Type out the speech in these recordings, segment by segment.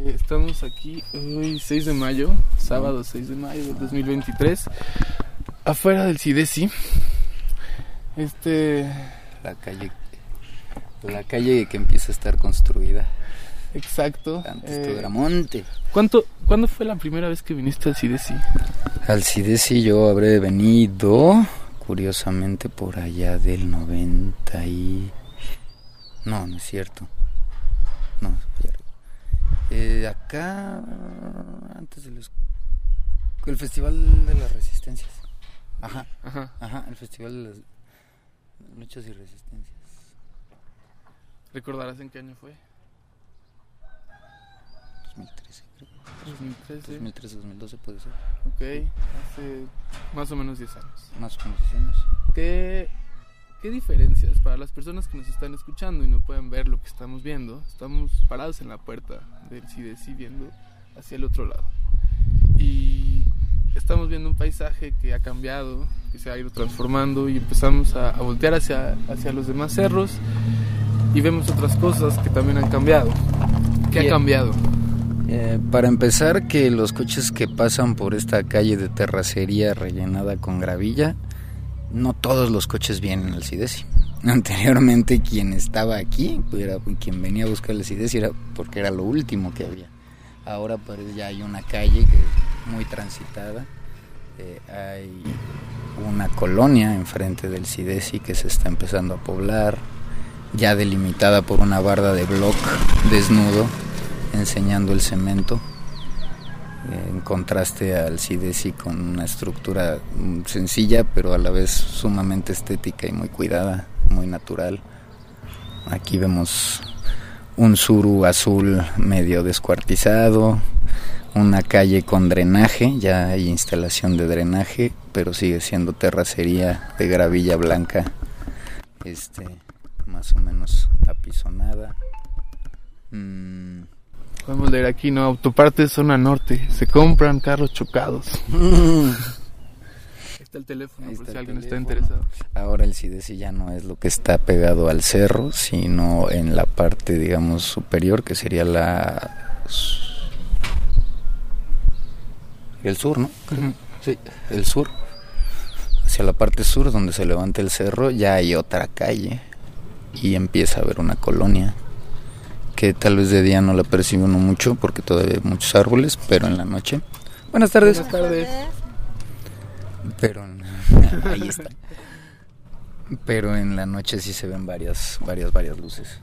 Estamos aquí hoy 6 de mayo, sábado 6 de mayo del 2023, afuera del CIDESI. La calle que empieza a estar construida. Exacto. Antes todo era monte. ¿Cuándo fue la primera vez que viniste al CIDESI? Al CIDESI yo habré venido, curiosamente, por allá del 90 y... No es cierto. No, acá, antes el Festival de las Resistencias. Ajá, el Festival de las Luchas y Resistencias. ¿Recordarás en qué año fue? 2013, creo. 2013. 2013, 2012 puede ser. Ok, hace más o menos 10 años. Más o menos 10 años. ¿Qué diferencias para las personas que nos están escuchando y no pueden ver lo que estamos viendo? Estamos parados en la puerta del CIDESI viendo hacia el otro lado. Y estamos viendo un paisaje que ha cambiado, que se ha ido transformando, y empezamos a voltear hacia los demás cerros y vemos otras cosas que también han cambiado. ¿Qué ha cambiado? Para empezar, que los coches que pasan por esta calle de terracería rellenada con gravilla, no todos los coches vienen al CIDESI. Anteriormente quien estaba aquí, quien venía a buscar el CIDESI era porque era lo último que había. Ahora pues ya hay una calle que es muy transitada, hay una colonia enfrente del CIDESI que se está empezando a poblar, ya delimitada por una barda de bloc desnudo enseñando el cemento, en contraste al CIDESI con una estructura sencilla pero a la vez sumamente estética y muy cuidada, muy natural. Aquí vemos un suru azul medio descuartizado, una calle con drenaje, ya hay instalación de drenaje, pero sigue siendo terracería de gravilla blanca, más o menos apisonada. Podemos leer aquí, ¿no? Autopartes zona norte, se compran carros chocados. Está el teléfono, por si alguien está interesado. Ahora el CIDESI ya no es lo que está pegado al cerro, sino en la parte, digamos, superior, que sería el sur, ¿no? Uh-huh. Sí, el sur. Hacia la parte sur, donde se levanta el cerro, ya hay otra calle y empieza a haber una colonia que tal vez de día no la percibe uno mucho porque todavía hay muchos árboles, pero en la noche... Buenas tardes. Buenas tardes. Pero ahí está. Pero en la noche sí se ven varias luces.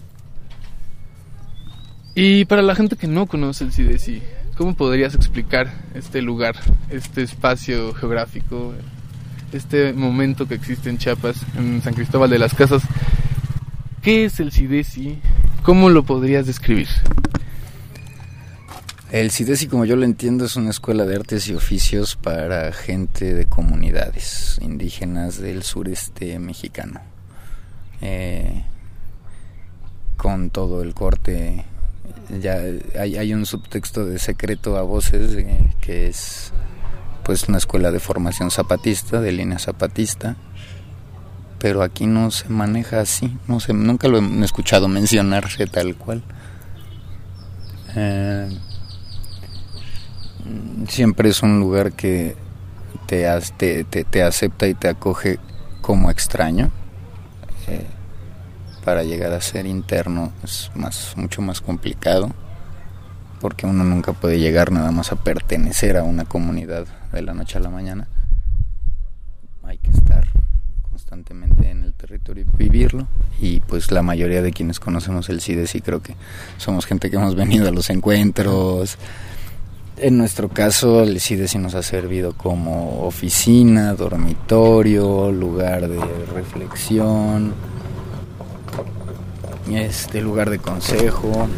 Y para la gente que no conoce el CIDESI, ¿cómo podrías explicar este lugar, este espacio geográfico, este momento que existe en Chiapas, en San Cristóbal de las Casas? ¿Qué es el CIDESI? ¿Cómo lo podrías describir? El CIDESI, como yo lo entiendo, es una escuela de artes y oficios para gente de comunidades indígenas del sureste mexicano. Con todo el corte, ya hay un subtexto de secreto a voces, que es pues una escuela de formación zapatista, de línea zapatista. Pero aquí no se maneja así, no sé, nunca lo he escuchado mencionarse tal cual. Siempre es un lugar que te acepta y te acoge como extraño. Para llegar a ser interno es mucho más complicado, porque uno nunca puede llegar nada más a pertenecer a una comunidad de la noche a la mañana. Hay que estar constantemente en el territorio y vivirlo, y pues la mayoría de quienes conocemos el CIDESI creo que somos gente que hemos venido a los encuentros. En nuestro caso el CIDESI nos ha servido como oficina, dormitorio, lugar de reflexión, lugar de consejo.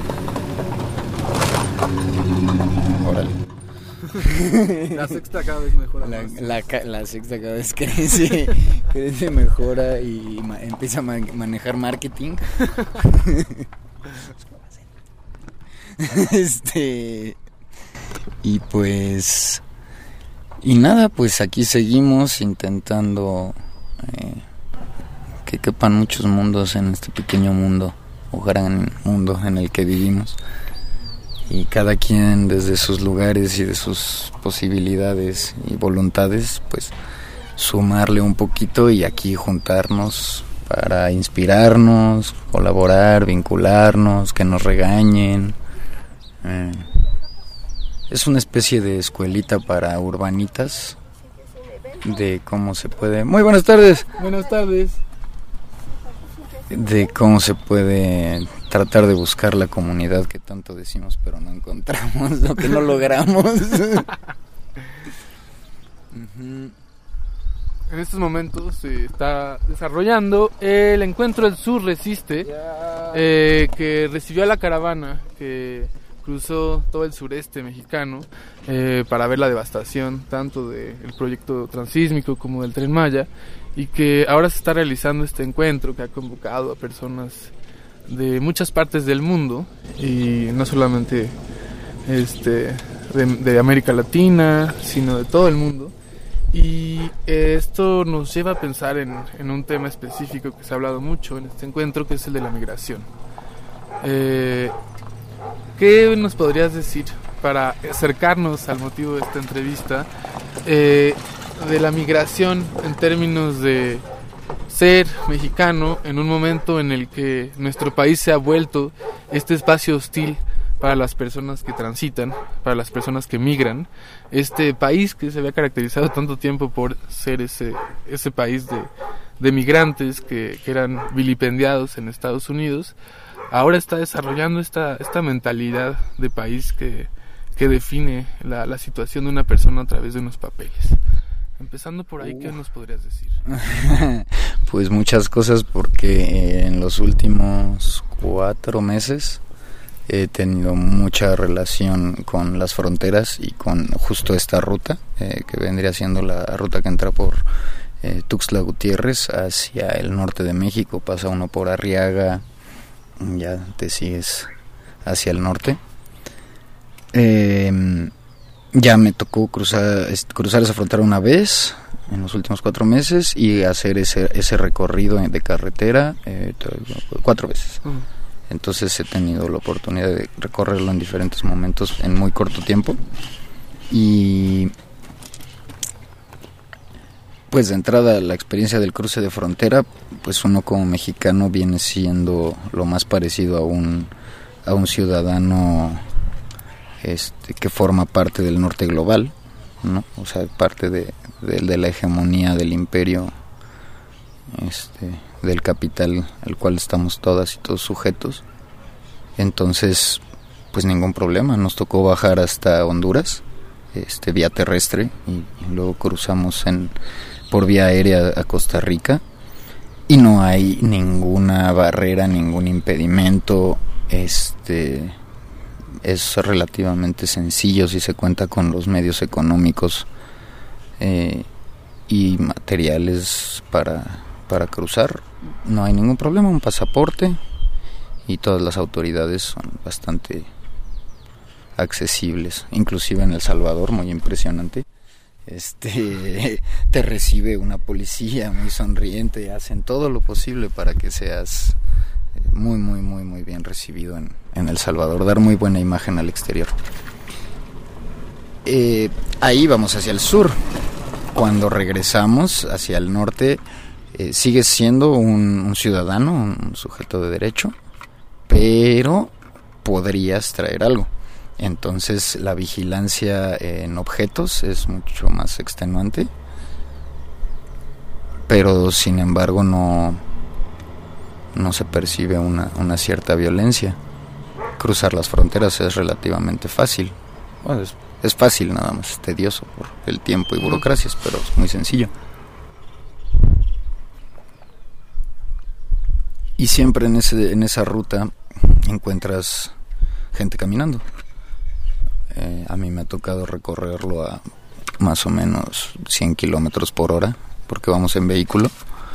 Órale. La sexta cada vez mejora más. La sexta cada vez crece, mejora y empieza a manejar marketing. Y nada, pues aquí seguimos intentando que quepan muchos mundos en este pequeño mundo o gran mundo en el que vivimos. y cada quien desde sus lugares y de sus posibilidades y voluntades, pues sumarle un poquito y aquí juntarnos para inspirarnos, colaborar, vincularnos, que nos regañen. Es una especie de escuelita para urbanitas de cómo se puede... Muy buenas tardes. Buenas tardes. De cómo se puede tratar de buscar la comunidad que tanto decimos pero no encontramos, o que no logramos. En estos momentos se está desarrollando el encuentro El Sur Resiste, que recibió a la caravana que cruzó todo el sureste mexicano para ver la devastación tanto del proyecto transísmico como del Tren Maya, y que ahora se está realizando este encuentro que ha convocado a personas de muchas partes del mundo, y no solamente de América Latina, sino de todo el mundo. Y esto nos lleva a pensar en un tema específico que se ha hablado mucho en este encuentro, que es el de la migración. ¿Qué nos podrías decir para acercarnos al motivo de esta entrevista de la migración en términos de ser mexicano en un momento en el que nuestro país se ha vuelto este espacio hostil para las personas que transitan, para las personas que migran? Este país que se había caracterizado tanto tiempo por ser ese país de migrantes que eran vilipendiados en Estados Unidos, ahora está desarrollando esta mentalidad de país que define la situación de una persona a través de unos papeles. Empezando por ahí, ¿qué nos podrías decir? Pues muchas cosas, porque en los últimos 4 meses he tenido mucha relación con las fronteras y con justo esta ruta, que vendría siendo la ruta que entra por Tuxtla Gutiérrez hacia el norte de México. Pasa uno por Arriaga, ya te sigues hacia el norte. Ya me tocó cruzar esa frontera una vez en los últimos 4 meses y hacer ese recorrido de carretera 4 veces. Entonces he tenido la oportunidad de recorrerlo en diferentes momentos en muy corto tiempo. Y pues de entrada, la experiencia del cruce de frontera, pues uno como mexicano viene siendo lo más parecido a un ciudadano que forma parte del norte global, ¿no? O sea, parte de la hegemonía del imperio, del capital al cual estamos todas y todos sujetos. Entonces, pues ningún problema. Nos tocó bajar hasta Honduras, vía terrestre, y luego cruzamos por vía aérea a Costa Rica, y no hay ninguna barrera, ningún impedimento. Es relativamente sencillo si se cuenta con los medios económicos y materiales para cruzar. No hay ningún problema, un pasaporte, y todas las autoridades son bastante accesibles. Inclusive en El Salvador, muy impresionante, te recibe una policía muy sonriente, hacen todo lo posible para que seas muy, muy, muy, muy bien recibido en El Salvador, dar muy buena imagen al exterior. Ahí vamos hacia el sur. Cuando regresamos hacia el norte, sigues siendo un ciudadano, un sujeto de derecho, pero podrías traer algo. Entonces la vigilancia en objetos es mucho más extenuante, pero sin embargo no se percibe una cierta violencia. Cruzar las fronteras es relativamente fácil. Bueno, es fácil, nada más es tedioso por el tiempo y burocracias, pero es muy sencillo. Y siempre en esa ruta encuentras gente caminando. A mí me ha tocado recorrerlo a más o menos 100 kilómetros por hora, porque vamos en vehículo.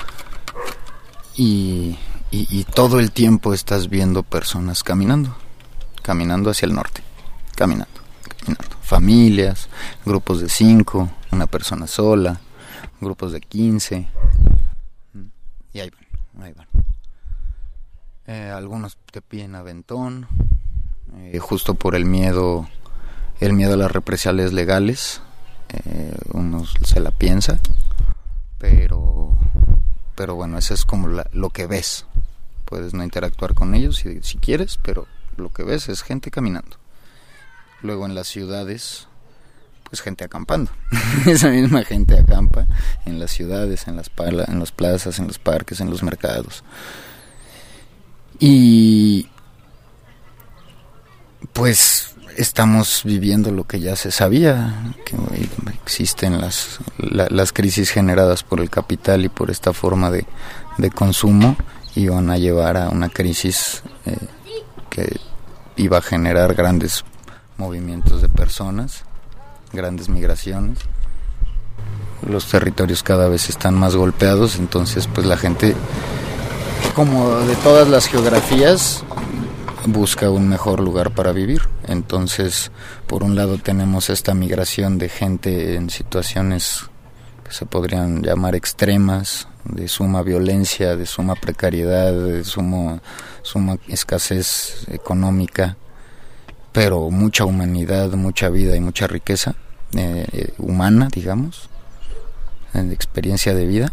Y todo el tiempo estás viendo personas caminando hacia el norte, caminando, familias, grupos de 5, una persona sola, grupos de 15, y ahí van. Algunos te piden aventón, justo por el miedo a las represalias legales. Uno se la piensa, pero bueno, eso es como lo que ves. Puedes no interactuar con ellos si quieres, pero lo que ves es gente caminando. Luego en las ciudades, pues gente acampando. Esa misma gente acampa en las ciudades, en las plazas, en los parques, en los mercados. Y pues estamos viviendo lo que ya se sabía, que existen las crisis generadas por el capital y por esta forma de consumo, iban a llevar a una crisis que iba a generar grandes movimientos de personas, grandes migraciones. Los territorios cada vez están más golpeados, entonces pues la gente, como de todas las geografías, busca un mejor lugar para vivir. Entonces, por un lado tenemos esta migración de gente en situaciones que se podrían llamar extremas, de suma violencia, de suma precariedad, de suma escasez económica, pero mucha humanidad, mucha vida y mucha riqueza humana, digamos, de experiencia de vida.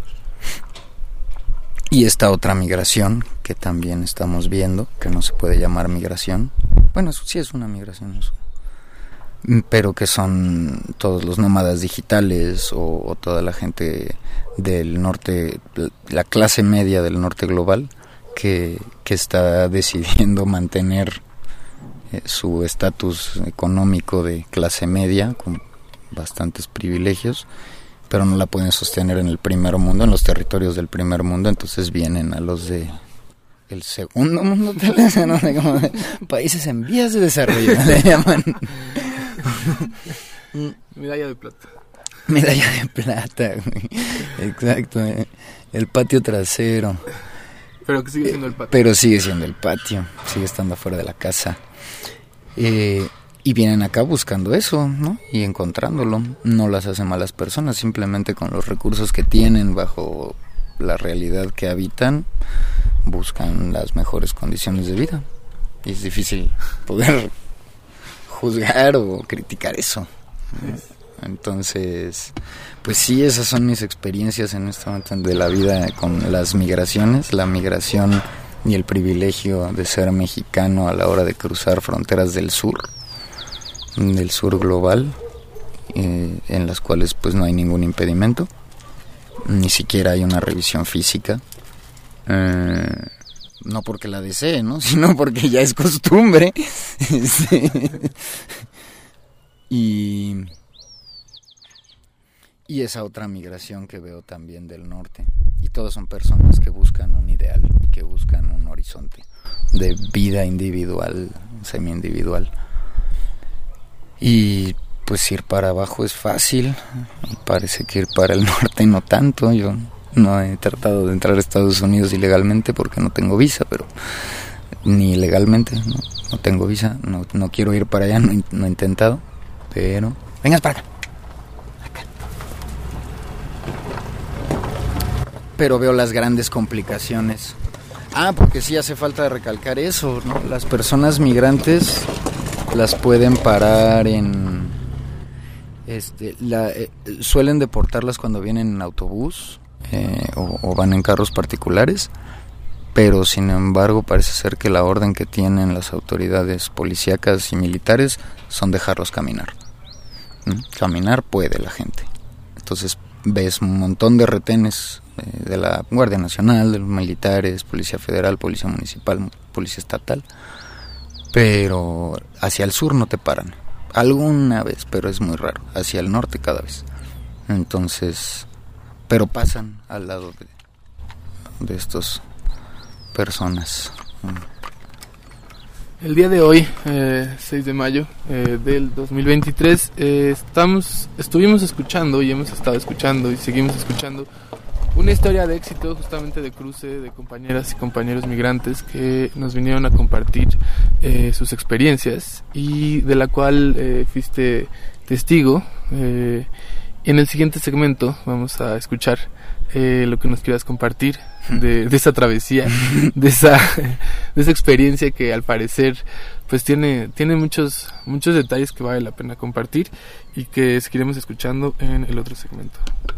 Y esta otra migración que también estamos viendo, que no se puede llamar migración, bueno, sí es una migración eso, pero que son todos los nómadas digitales o toda la gente del norte, la clase media del norte global, que está decidiendo mantener su estatus económico de clase media con bastantes privilegios, pero no la pueden sostener en el primer mundo, en los territorios del primer mundo. Entonces vienen a los de el segundo mundo, tal vez, no sé cómo, países en vías de desarrollo, le llaman. Medalla de plata. Medalla de plata, güey. Exacto, el patio trasero. Pero que sigue siendo el patio. Pero sigue siendo el patio, sigue estando afuera de la casa. Y vienen acá buscando eso, ¿no? Y encontrándolo. No las hacen malas personas, simplemente con los recursos que tienen, bajo la realidad que habitan, buscan las mejores condiciones de vida. Y es difícil poder juzgar o criticar eso. Entonces, pues sí, esas son mis experiencias en este momento de la vida con las migraciones, la migración y el privilegio de ser mexicano a la hora de cruzar fronteras del sur global, en las cuales pues no hay ningún impedimento, ni siquiera hay una revisión física, no porque la desee, ¿no? Sino porque ya es costumbre. Y esa otra migración que veo también del norte, y todas son personas que buscan un ideal, que buscan un horizonte de vida individual, semi-individual. Y pues ir para abajo es fácil, y parece que ir para el norte no tanto. Yo no he tratado de entrar a Estados Unidos ilegalmente porque no tengo visa, pero ni legalmente, no tengo visa, no quiero ir para allá, no he intentado, pero... Vengas para acá. Pero veo las grandes complicaciones. Porque sí hace falta recalcar eso, ¿no? Las personas migrantes las pueden parar en... suelen deportarlas cuando vienen en autobús o van en carros particulares, pero sin embargo parece ser que la orden que tienen las autoridades policíacas y militares son dejarlos caminar. Caminar puede la gente. Entonces ves un montón de retenes de la Guardia Nacional, de los militares, Policía Federal, Policía Municipal, Policía Estatal, pero hacia el sur no te paran. Alguna vez, pero es muy raro. Hacia el norte cada vez. Entonces, pero pasan al lado de estas personas. El día de hoy, 6 de mayo del 2023, estuvimos escuchando y hemos estado escuchando y seguimos escuchando una historia de éxito, justamente de cruce de compañeras y compañeros migrantes que nos vinieron a compartir sus experiencias y de la cual fuiste testigo. En el siguiente segmento vamos a escuchar lo que nos quieras compartir de esa travesía, de esa experiencia que al parecer pues tiene muchos detalles que vale la pena compartir y que seguiremos escuchando en el otro segmento.